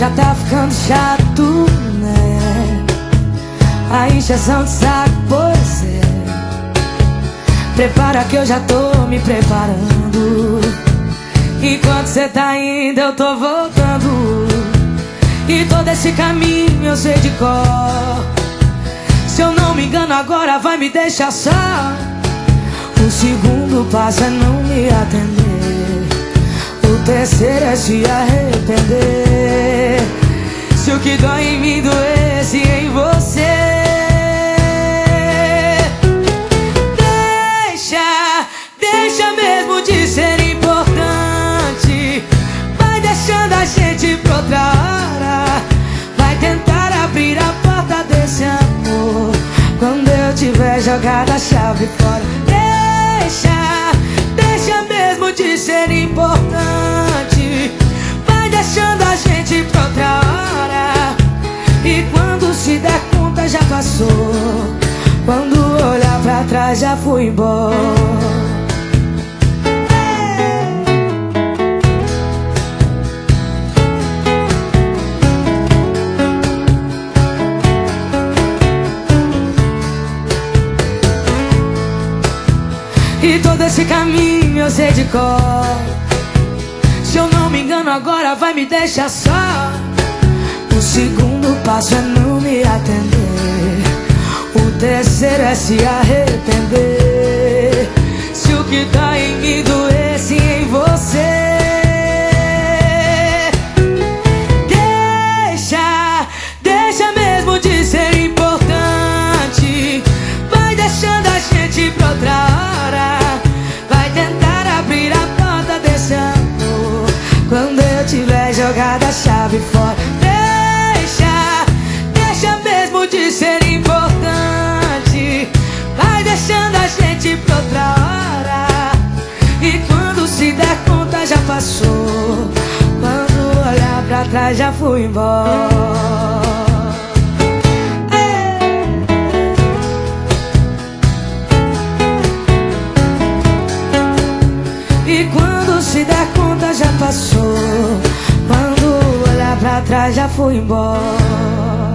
Já tá ficando chato, né? A encheção de saco, pois é. Prepara que eu já tô me preparando. Enquanto cê tá indo eu tô voltando. E todo esse caminho eu sei de cor. Se eu não me engano agora vai me deixar só. O segundo passo é não me atender. O terceiro é se arrepender. Se o que dói em mim doesse em você, deixa mesmo de ser importante. Vai deixando a gente pra outra hora. Vai tentar abrir a porta desse amor quando eu tiver jogado a chave fora. Deixa mesmo de ser importante. Vai deixando a gente pra outra hora. E quando se der conta já passou. Quando olhar pra trás já fui embora. E todo esse caminho eu sei de cor. Se eu não me engano agora vai me deixar só. O segundo passo é não me atender. O terceiro é se arrepender. Se o que tá em mim doesse em você, deixa mesmo de ser importante. Vai deixando a gente pra outra hora. Vai tentar abrir a porta desse amor quando eu tiver jogado a chave fora. Deixa mesmo de ser importante. Vai deixando a gente pra outra hora. E quando se der conta já passou. Quando olhar pra trás já fui embora. E quando se der conta já passou. Quando olhar pra trás já fui embora.